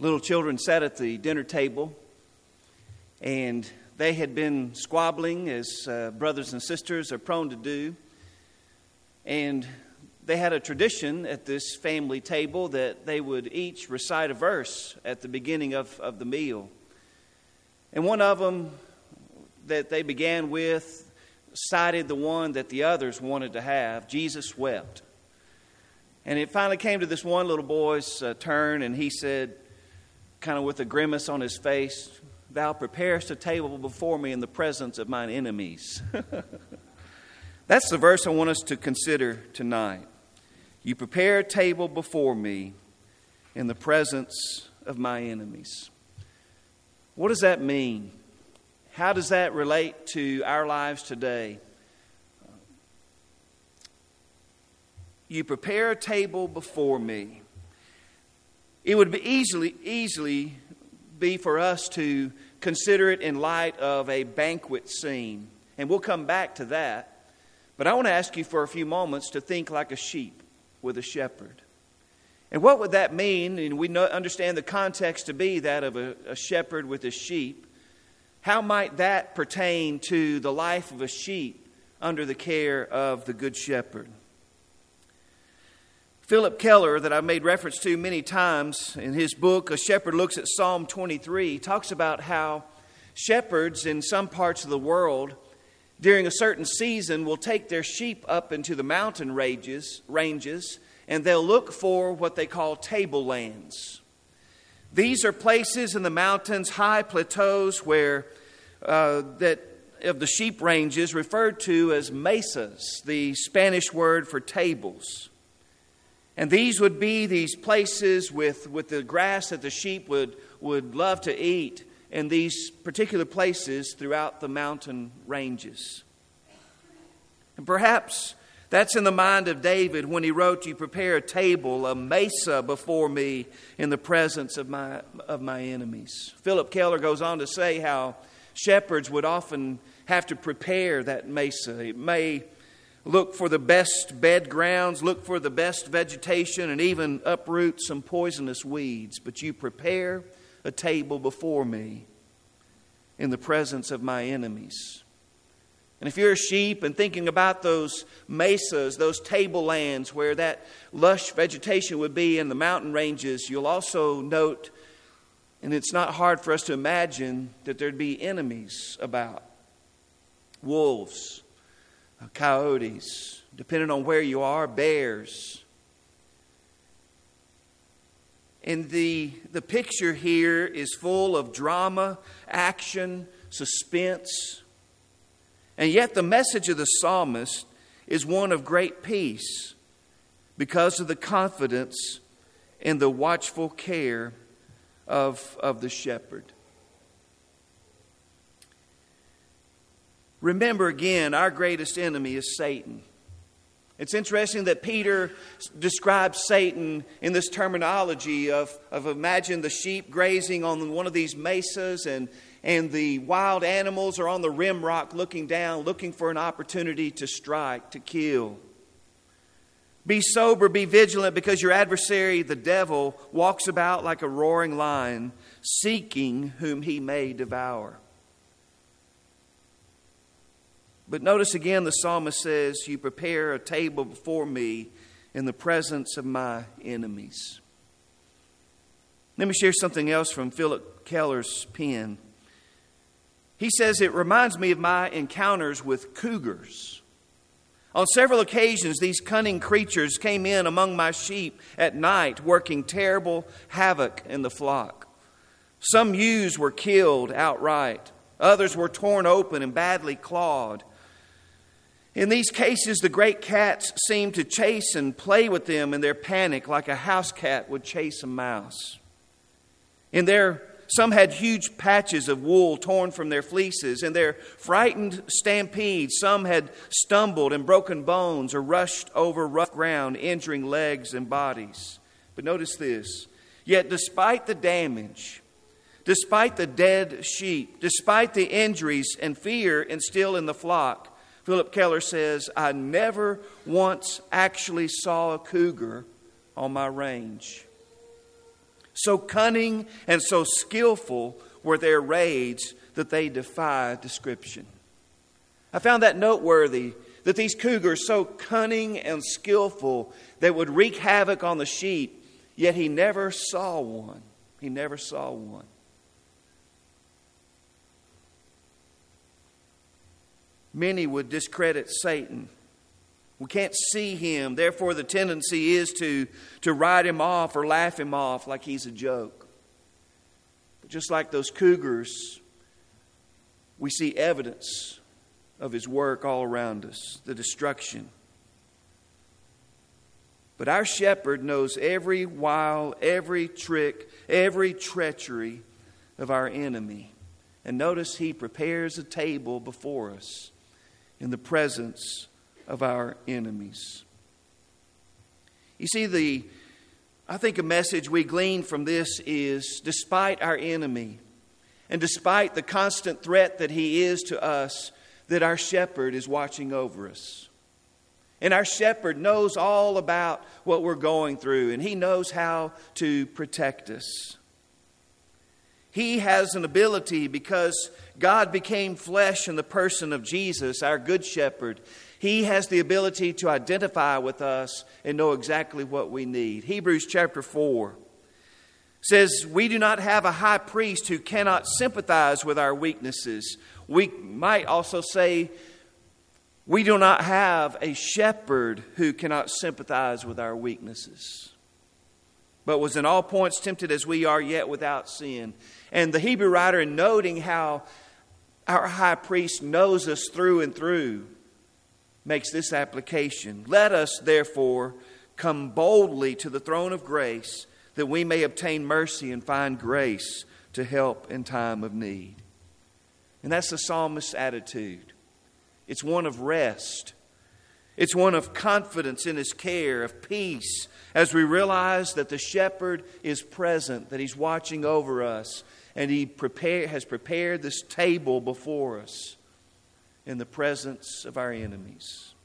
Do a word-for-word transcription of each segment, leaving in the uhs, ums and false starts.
little children sat at the dinner table, and they had been squabbling, as uh, brothers and sisters are prone to do. And they had a tradition at this family table that they would each recite a verse at the beginning of, of the meal. And one of them that they began with cited the one that the others wanted to have. Jesus wept. And it finally came to this one little boy's uh, turn, and he said, kind of with a grimace on his face, "Thou preparest a table before me in the presence of mine enemies." That's the verse I want us to consider tonight. You prepare a table before me in the presence of my enemies. What does that mean? How does that relate to our lives today? You prepare a table before me. It would be easily, easily be for us to consider it in light of a banquet scene. And we'll come back to that. But I want to ask you for a few moments to think like a sheep with a shepherd. And what would that mean? And we know, understand the context to be that of a, a shepherd with a sheep. How might that pertain to the life of a sheep under the care of the Good Shepherd? Philip Keller, that I've made reference to many times in his book, A Shepherd Looks at Psalm twenty-three, talks about how shepherds in some parts of the world during a certain season will take their sheep up into the mountain ranges, ranges and they'll look for what they call tablelands. These are places in the mountains, high plateaus where uh, that of the sheep ranges referred to as mesas, the Spanish word for tables. And these would be these places with, with the grass that the sheep would, would love to eat in these particular places throughout the mountain ranges. And perhaps that's in the mind of David when he wrote, "You prepare a table, a mesa before me in the presence of my, of my enemies." Philip Keller goes on to say how shepherds would often have to prepare that mesa. It may look for the best bed grounds, look for the best vegetation, and even uproot some poisonous weeds. But you prepare a table before me in the presence of my enemies. And if you're a sheep and thinking about those mesas, those tablelands where that lush vegetation would be in the mountain ranges, you'll also note, and it's not hard for us to imagine, that there'd be enemies about. Wolves, coyotes, depending on where you are, bears. And the, the picture here is full of drama, action, suspense. And yet the message of the psalmist is one of great peace because of the confidence and the watchful care of, of the shepherd. Remember again, our greatest enemy is Satan. It's interesting that Peter describes Satan in this terminology of, of imagine the sheep grazing on one of these mesas and, and the wild animals are on the rim rock looking down, looking for an opportunity to strike, to kill. Be sober, be vigilant, because your adversary, the devil, walks about like a roaring lion, seeking whom he may devour. But notice again the psalmist says, "You prepare a table before me in the presence of my enemies." Let me share something else from Philip Keller's pen. He says, "It reminds me of my encounters with cougars. On several occasions, these cunning creatures came in among my sheep at night, working terrible havoc in the flock. Some ewes were killed outright. Others were torn open and badly clawed. In these cases, the great cats seemed to chase and play with them in their panic like a house cat would chase a mouse. In their, some had huge patches of wool torn from their fleeces. In their frightened stampedes, some had stumbled and broken bones or rushed over rough ground, injuring legs and bodies. But notice this. Yet despite the damage, despite the dead sheep, despite the injuries and fear instilled in the flock, Philip Keller says, I never once actually saw a cougar on my range. So cunning and so skillful were their raids that they defy description. I found that noteworthy, that these cougars, so cunning and skillful, they would wreak havoc on the sheep, yet he never saw one. He never saw one. Many would discredit Satan. We can't see him. Therefore, the tendency is to, to write him off or laugh him off like he's a joke. But just like those cougars, we see evidence of his work all around us, the destruction. But our shepherd knows every wile, every trick, every treachery of our enemy. And notice he prepares a table before us in the presence of our enemies. You see, the I think a message we glean from this is, despite our enemy and despite the constant threat that he is to us, that our shepherd is watching over us. And our shepherd knows all about what we're going through, and he knows how to protect us. He has an ability, because God became flesh in the person of Jesus, our good shepherd. He has the ability to identify with us and know exactly what we need. Hebrews chapter four says, we do not have a high priest who cannot sympathize with our weaknesses. We might also say, we do not have a shepherd who cannot sympathize with our weaknesses, but was in all points tempted as we are, yet without sin. And the Hebrew writer, in noting how our high priest knows us through and through, makes this application. Let us, therefore, come boldly to the throne of grace, that we may obtain mercy and find grace to help in time of need. And that's the psalmist's attitude. It's one of rest. It's one of confidence in his care, of peace, as we realize that the shepherd is present, that he's watching over us, and he prepare, has prepared this table before us in the presence of our enemies.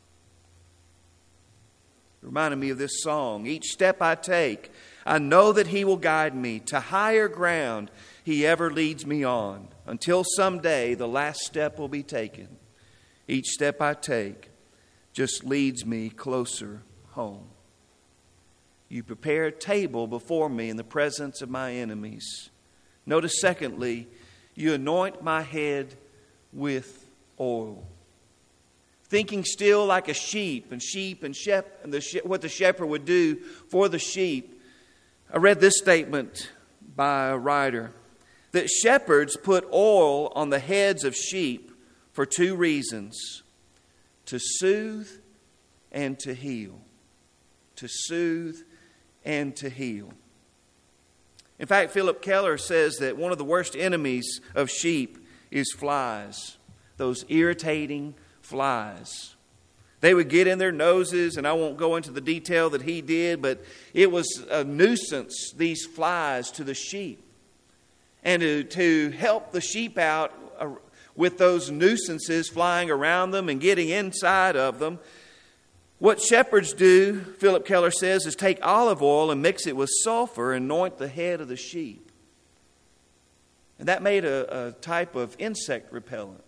It reminded me of this song. Each step I take, I know that he will guide me to higher ground he ever leads me on, until someday the last step will be taken. Each step I take just leads me closer home. You prepare a table before me in the presence of my enemies. Notice, secondly, you anoint my head with oil. Thinking still like a sheep, and sheep and, shep, and the, what the shepherd would do for the sheep, I read this statement by a writer, that shepherds put oil on the heads of sheep for two reasons: to soothe and to heal. To soothe and to heal. In fact, Philip Keller says that one of the worst enemies of sheep is flies, those irritating flies. They would get in their noses, and I won't go into the detail that he did, but it was a nuisance, these flies, to the sheep. And to, to help the sheep out uh, with those nuisances flying around them and getting inside of them, what shepherds do, Philip Keller says, is take olive oil and mix it with sulfur and anoint the head of the sheep. And that made a, a type of insect repellent.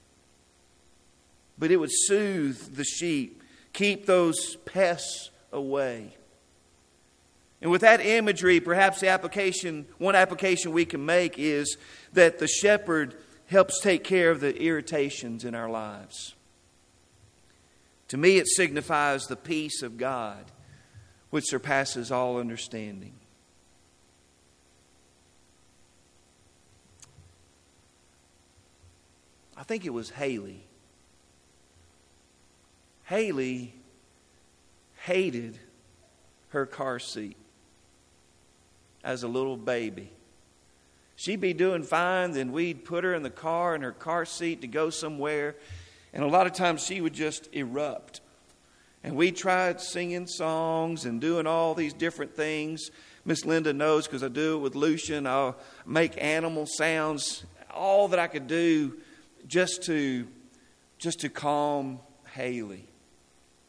But it would soothe the sheep, keep those pests away. And with that imagery, perhaps the application, one application we can make is that the shepherd helps take care of the irritations in our lives. To me, it signifies the peace of God, which surpasses all understanding. I think it was Haley. Haley hated her car seat as a little baby. She'd be doing fine, then we'd put her in the car, in her car seat to go somewhere. And a lot of times she would just erupt. And we tried singing songs and doing all these different things. Miss Linda knows, because I do it with Lucian. I'll make animal sounds, all that I could do just to, just to calm Haley.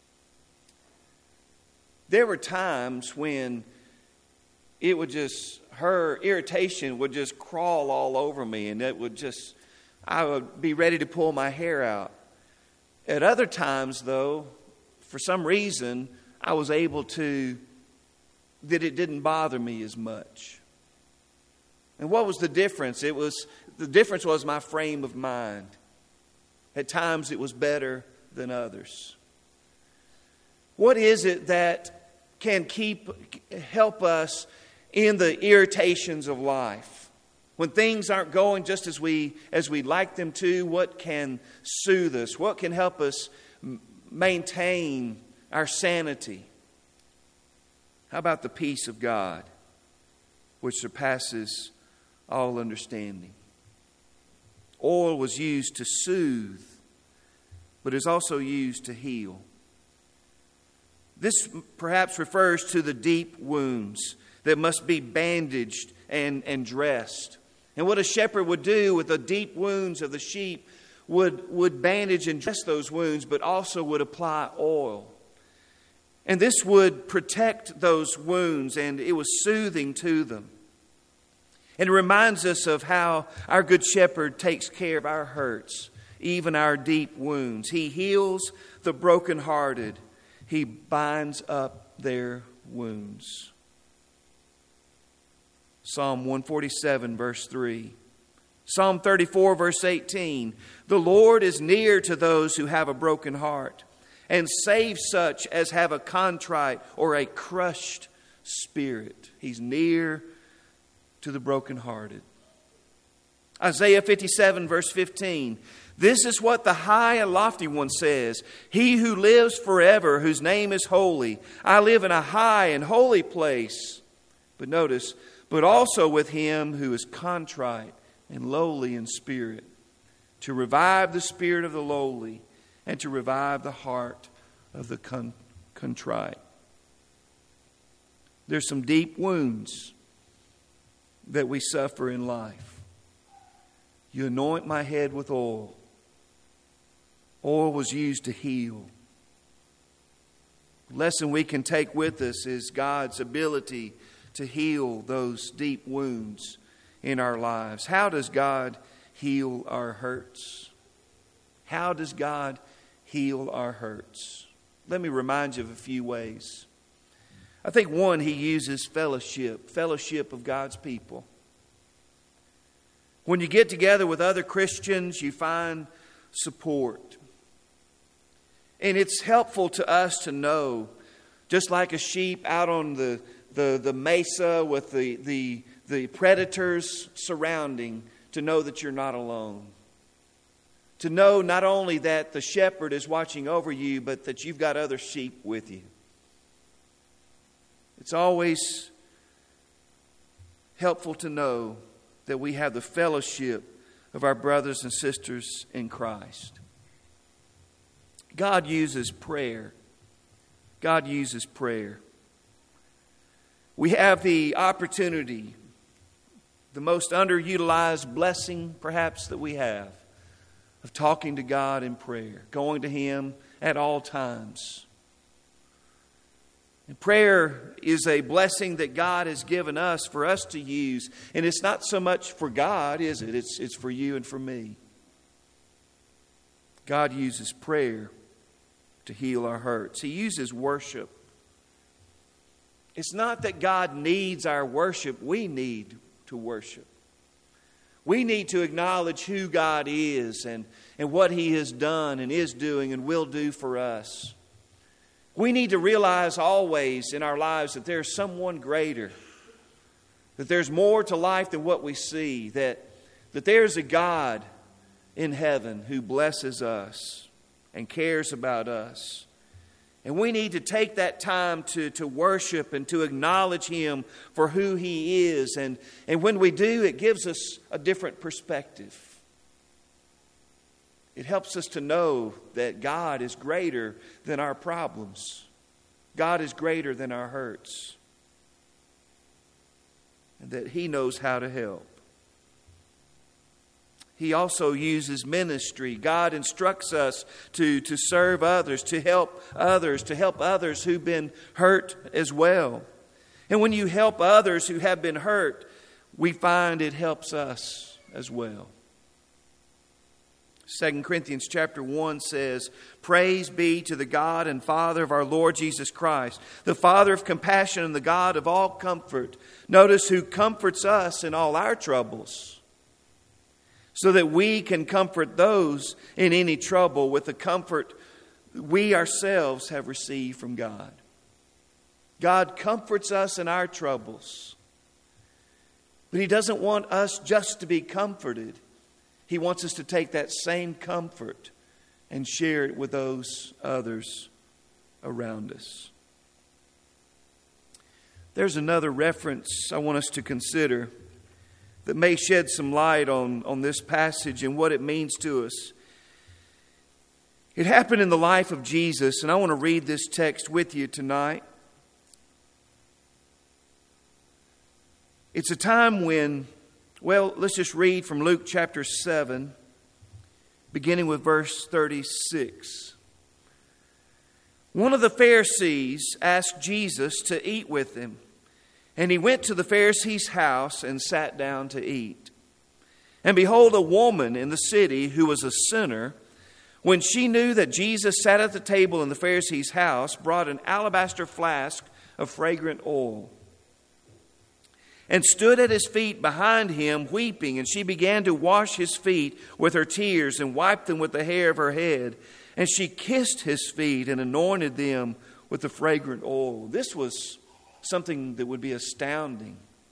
There were times when it would just her irritation would just crawl all over me, and it would just, I would be ready to pull my hair out. At other times, though, for some reason, I was able to, that it didn't bother me as much. And what was the difference? It was, the difference was my frame of mind. At times it was better than others. What is it that can keep, help us in the irritations of life? When things aren't going just as we as we'd like them to, what can soothe us? What can help us maintain our sanity? How about the peace of God, which surpasses all understanding? Oil was used to soothe, but is also used to heal. This perhaps refers to the deep wounds that must be bandaged and, and dressed. And what a shepherd would do with the deep wounds of the sheep would, would bandage and dress those wounds, but also would apply oil. And this would protect those wounds, and it was soothing to them. And it reminds us of how our good shepherd takes care of our hurts, even our deep wounds. He heals the brokenhearted. He binds up their wounds. Psalm one forty-seven, verse three. Psalm thirty-four, verse eighteen. The Lord is near to those who have a broken heart, and saves such as have a contrite or a crushed spirit. He's near to the brokenhearted. Isaiah fifty-seven, verse fifteen. This is what the high and lofty one says. He who lives forever, whose name is holy. I live in a high and holy place. But notice, but also with him who is contrite and lowly in spirit, to revive the spirit of the lowly and to revive the heart of the con- contrite. There's some deep wounds that we suffer in life. You anoint my head with oil. Oil was used to heal. The lesson we can take with us is God's ability to heal those deep wounds in our lives. How does God heal our hurts? How does God heal our hurts? Let me remind you of a few ways. I think one, He uses fellowship, fellowship of God's people. When you get together with other Christians, you find support. And it's helpful to us to know, just like a sheep out on the, the, the mesa with the, the, the predators surrounding, to know that you're not alone. To know not only that the shepherd is watching over you, but that you've got other sheep with you. It's always helpful to know that we have the fellowship of our brothers and sisters in Christ. God uses prayer. God uses prayer. We have the opportunity, the most underutilized blessing perhaps that we have, of talking to God in prayer, going to Him at all times. And prayer is a blessing that God has given us for us to use. And it's not so much for God, is it? It's, it's for you and for me. God uses prayer to heal our hurts. He uses worship. It's not that God needs our worship. We need to worship. We need to acknowledge who God is and, and what He has done and is doing and will do for us. We need to realize always in our lives that there's someone greater, that there's more to life than what we see, that, that there's a God in heaven who blesses us and cares about us. And we need to take that time to, to worship and to acknowledge Him for who He is. And, and when we do, it gives us a different perspective. It helps us to know that God is greater than our problems. God is greater than our hurts. And that He knows how to help. He also uses ministry. God instructs us to, to serve others, to help others, to help others who've been hurt as well. And when you help others who have been hurt, we find it helps us as well. Second Corinthians chapter one says, "Praise be to the God and Father of our Lord Jesus Christ, the Father of compassion and the God of all comfort." Notice, who comforts us in all our troubles, so that we can comfort those in any trouble with the comfort we ourselves have received from God. God comforts us in our troubles. But He doesn't want us just to be comforted. He wants us to take that same comfort and share it with those others around us. There's another reference I want us to consider that may shed some light on, on this passage and what it means to us. It happened in the life of Jesus, and I want to read this text with you tonight. It's a time when, well, let's just read from Luke chapter seven, beginning with verse thirty-six. One of the Pharisees asked Jesus to eat with him, and he went to the Pharisee's house and sat down to eat. And behold, a woman in the city who was a sinner, when she knew that Jesus sat at the table in the Pharisee's house, brought an alabaster flask of fragrant oil, and stood at his feet behind him, weeping. And she began to wash his feet with her tears and wiped them with the hair of her head. And she kissed his feet and anointed them with the fragrant oil. This was something that would be astounding.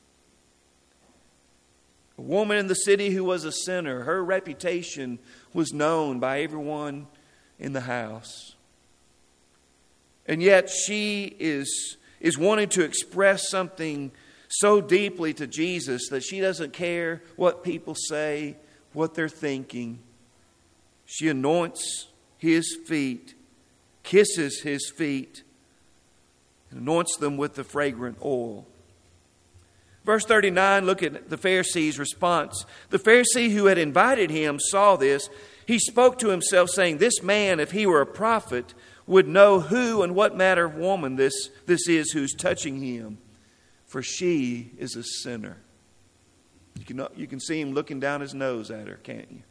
A woman in the city who was a sinner. Her reputation was known by everyone in the house. And yet she is, is wanting to express something so deeply to Jesus that she doesn't care what people say, what they're thinking. She anoints his feet, kisses his feet, and anoints them with the fragrant oil. Verse thirty-nine, look at the Pharisee's response. The Pharisee who had invited him saw this. He spoke to himself, saying, "This man, if he were a prophet, would know who and what manner of woman this, this is who's touching him. For she is a sinner." You can, you can see him looking down his nose at her, can't you?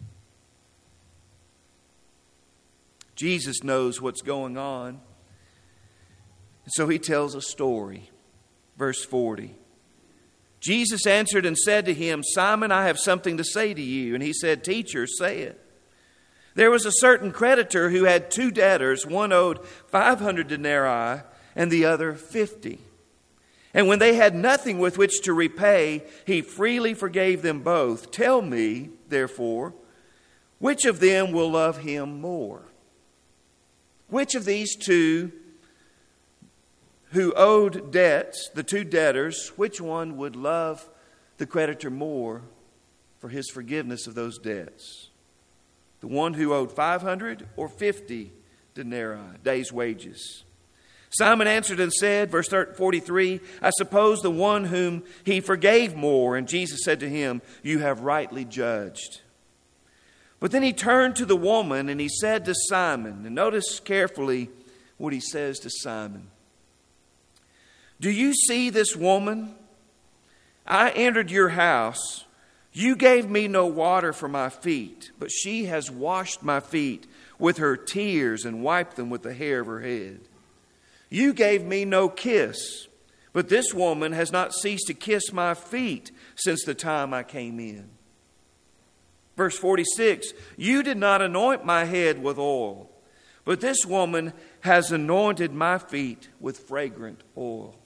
Jesus knows what's going on. And so he tells a story. Verse forty. Jesus answered and said to him, "Simon, I have something to say to you." And he said, "Teacher, say it." There was a certain creditor who had two debtors. One owed five hundred denarii and the other fifty. And when they had nothing with which to repay, he freely forgave them both. Tell me, therefore, which of them will love him more? Which of these two who owed debts, the two debtors, which one would love the creditor more for his forgiveness of those debts? The one who owed five hundred or fifty denarii, days' wages? Simon answered and said, verse forty-three, "I suppose the one whom he forgave more." And Jesus said to him, "You have rightly judged." But then he turned to the woman and he said to Simon, and notice carefully what he says to Simon. "Do you see this woman? I entered your house. You gave me no water for my feet, but she has washed my feet with her tears and wiped them with the hair of her head. You gave me no kiss, but this woman has not ceased to kiss my feet since the time I came in." Verse forty-six, "You did not anoint my head with oil, but this woman has anointed my feet with fragrant oil."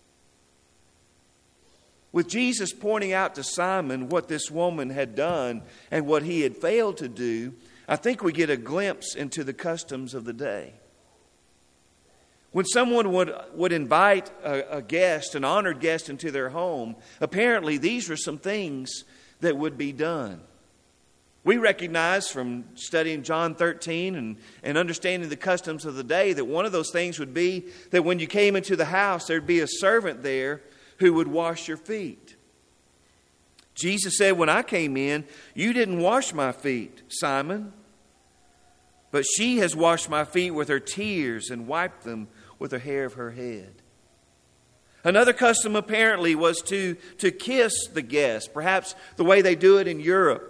With Jesus pointing out to Simon what this woman had done and what he had failed to do, I think we get a glimpse into the customs of the day. When someone would, would invite a, a guest, an honored guest, into their home, apparently these were some things that would be done. We recognize from studying John thirteen and, and understanding the customs of the day that one of those things would be that when you came into the house, there'd be a servant there who would wash your feet. Jesus said, "When I came in, you didn't wash my feet, Simon, but she has washed my feet with her tears and wiped them with the hair of her head." Another custom apparently was to, to kiss the guest, perhaps the way they do it in Europe.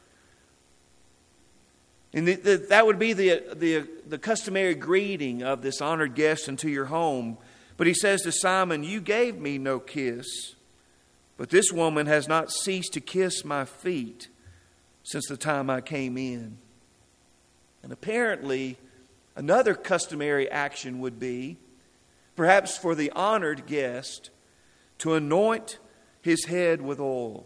And the, the, that would be the, the, the customary greeting of this honored guest into your home. But he says to Simon, "You gave me no kiss, but this woman has not ceased to kiss my feet since the time I came in." And apparently, another customary action would be, perhaps for the honored guest, to anoint his head with oil.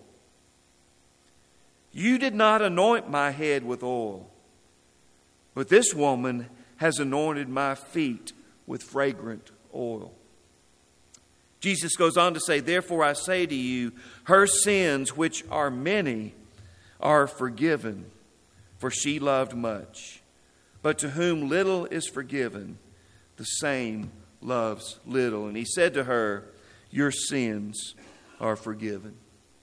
"You did not anoint my head with oil, but this woman has anointed my feet with fragrant oil." Jesus goes on to say, "Therefore I say to you, her sins, which are many, are forgiven, for she loved much. But to whom little is forgiven, the same loves little." And he said to her, "Your sins are forgiven."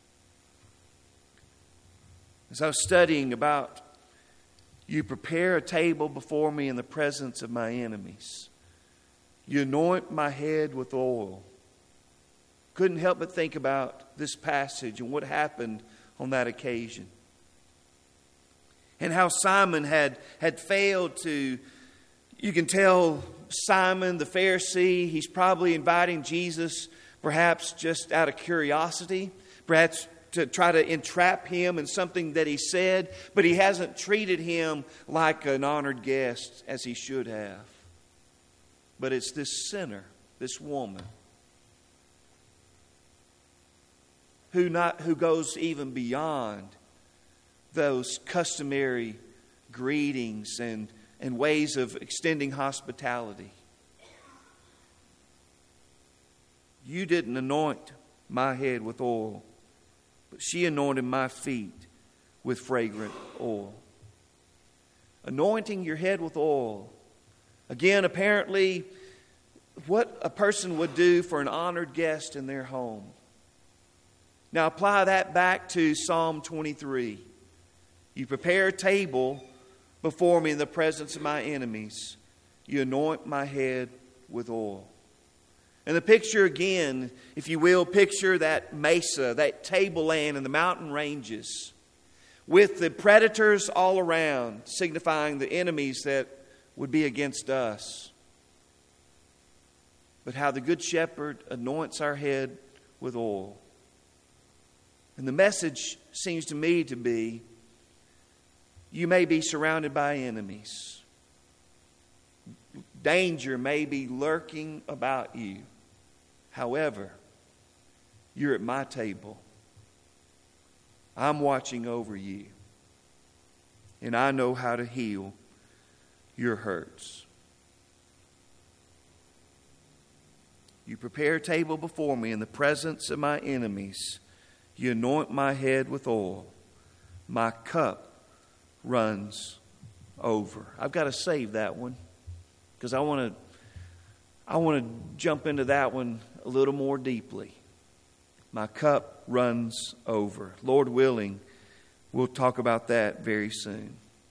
As I was studying about, "You prepare a table before me in the presence of my enemies. You anoint my head with oil." Couldn't help but think about this passage and what happened on that occasion. And how Simon had, had failed to, you can tell Simon the Pharisee, he's probably inviting Jesus perhaps just out of curiosity, perhaps to try to entrap him in something that he said, but he hasn't treated him like an honored guest as he should have. But it's this sinner, this woman, who not who goes even beyond those customary greetings and, and ways of extending hospitality. "You didn't anoint my head with oil, but she anointed my feet with fragrant oil." Anointing your head with oil. Again, apparently, what a person would do for an honored guest in their home. Now apply that back to Psalm twenty-three. "You prepare a table before me in the presence of my enemies. You anoint my head with oil." And the picture again, if you will, picture that mesa, that tableland in the mountain ranges, with the predators all around, signifying the enemies that would be against us. But how the Good Shepherd anoints our head with oil. And the message seems to me to be, you may be surrounded by enemies. Danger may be lurking about you. However, you're at my table. I'm watching over you. And I know how to heal your hurts. "You prepare a table before me in the presence of my enemies. You anoint my head with oil. My cup runs over." I've got to save that one because I want to I want to jump into that one a little more deeply. My cup runs over. Lord willing, we'll talk about that very soon.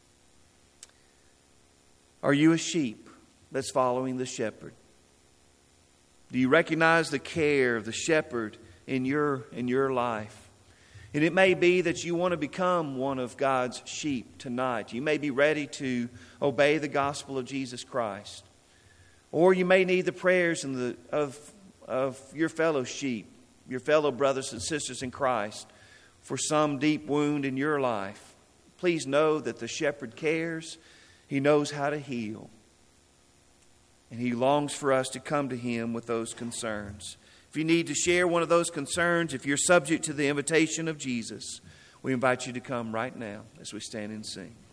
Are you a sheep that's following the shepherd? Do you recognize the care of the shepherd in your in your life? And it may be that you want to become one of God's sheep tonight. You may be ready to obey the gospel of Jesus Christ. Or you may need the prayers and the, of, of your fellow sheep, your fellow brothers and sisters in Christ, for some deep wound in your life. Please know that the shepherd cares. He knows how to heal. And he longs for us to come to him with those concerns. If you need to share one of those concerns, if you're subject to the invitation of Jesus, we invite you to come right now as we stand and sing.